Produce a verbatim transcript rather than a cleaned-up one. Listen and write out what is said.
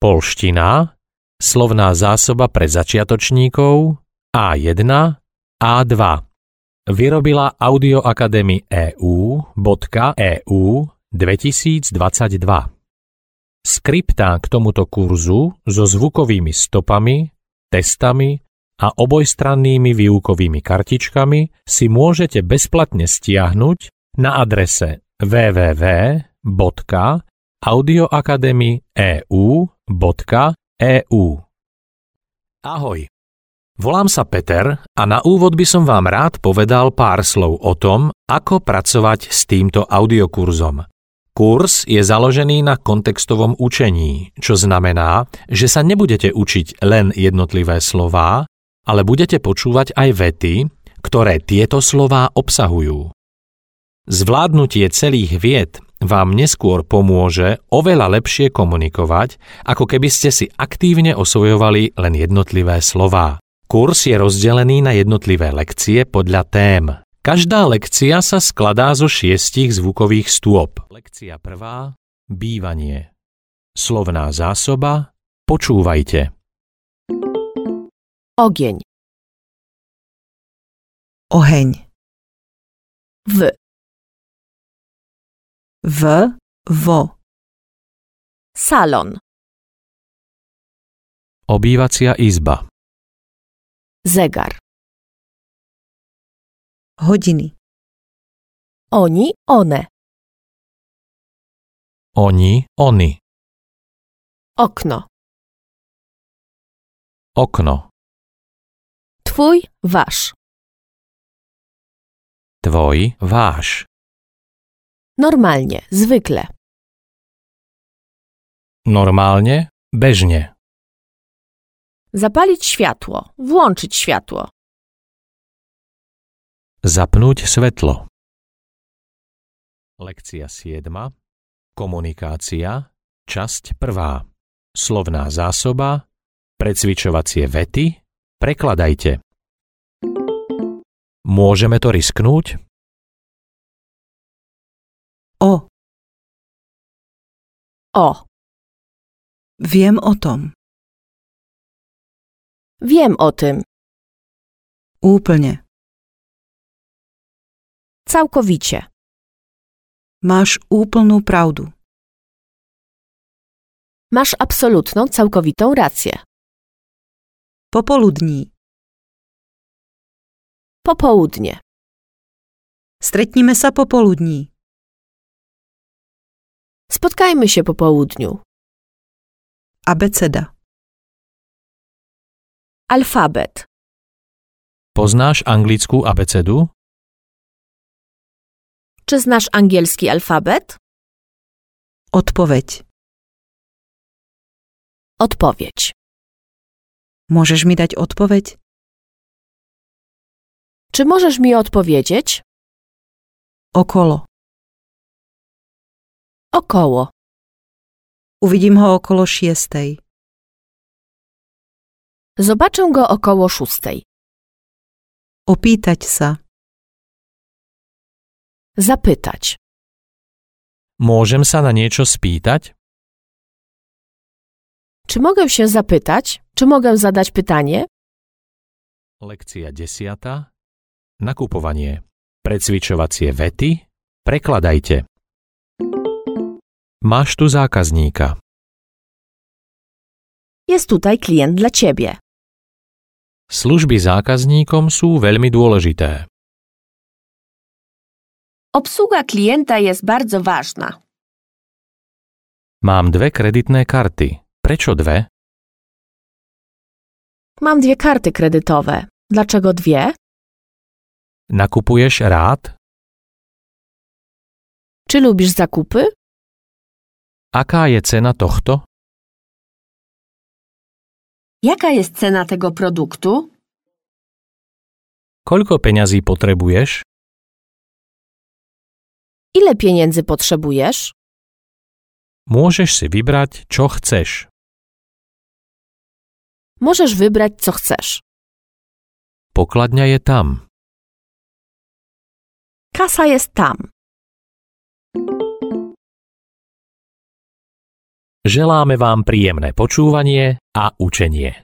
Poľština, slovná zásoba pre začiatočníkov á jeden, á dva. Vyrobila Audio Academy é ú bodka é ú dvetisícdvadsaťdva. Skriptá k tomuto kurzu so zvukovými stopami, testami a obojstrannými výukovými kartičkami si môžete bezplatne stiahnuť na adrese w w w bodka audioacademy bodka é ú bodka é ú. Ahoj, volám sa Peter a na úvod by som vám rád povedal pár slov o tom, ako pracovať s týmto audiokurzom. Kurs je založený na kontextovom učení, čo znamená, že sa nebudete učiť len jednotlivé slová, ale budete počúvať aj vety, ktoré tieto slová obsahujú. Zvládnutie celých viet vám neskôr pomôže oveľa lepšie komunikovať, ako keby ste si aktívne osvojovali len jednotlivé slová. Kurs je rozdelený na jednotlivé lekcie podľa tém. Každá lekcia sa skladá zo šiestich zvukových stôp. Lekcia prvá. Bývanie. Slovná zásoba. Počúvajte. Ogień. Oheň. W. V. Vo. Salon. Obývacia izba. Zegar. Hodiny. Oni, one. Oni, oni. Okno. Okno. Twój, wasz. Tvoj, váš. Normalnie, zwykle. Normálne, bežne. Zapalić światło, włączyć światło. Zapnúť svetlo. Lekcia siedma. Komunikácia. Časť prvá. Slovná zásoba. Precvičovacie vety. Prekladajte. Môžeme to risknúť? O. O. Viem o tom. Wiem o tym. Úplne. Całkowicie. Máš úplnú pravdu. Masz absolutną, całkowitą rację. Popoludní. Popołudnie. Stretnime sa popoludní. Spotkajmy się po południu. Abeceda. Alfabet. Poznáš anglickú abecedu? Czy znasz angielski alfabet? Odpoveď. Odpowiedź. Môžeš mi dať odpoveď? Czy możesz mi odpowiedzieć? Okolo. Około. Uvidím ho okolo šiestej. Zobaczę go około szóstej. Opýtať sa. Zapytać. Môžem sa na niečo spýtať? Czy mogę się zapytać? Czy mogę zadać pytanie? Lekcia desiata. Nakupovanie. Precvičovacie vety. Prekladajte. Máš tu zákazníka. Jest tutaj klient dla ciebie. Služby zákazníkom sú veľmi dôležité. Obsługa klienta jest bardzo ważna. Mám dve kreditné karty. Prečo dve? Mam dwie karty kredytowe. Dlaczego dwie? Nakupuješ rád? Czy lubisz zakupy? Aká je cena tohto? Jaka jest cena tego produktu? Koľko peňazí potrebuješ? Ile pieniędzy potrzebujesz? Môžeš si vybrať, čo chceš. Możesz wybrać, co chcesz. Pokladňa je tam. Kasa jest tam. Želáme vám príjemné počúvanie a učenie.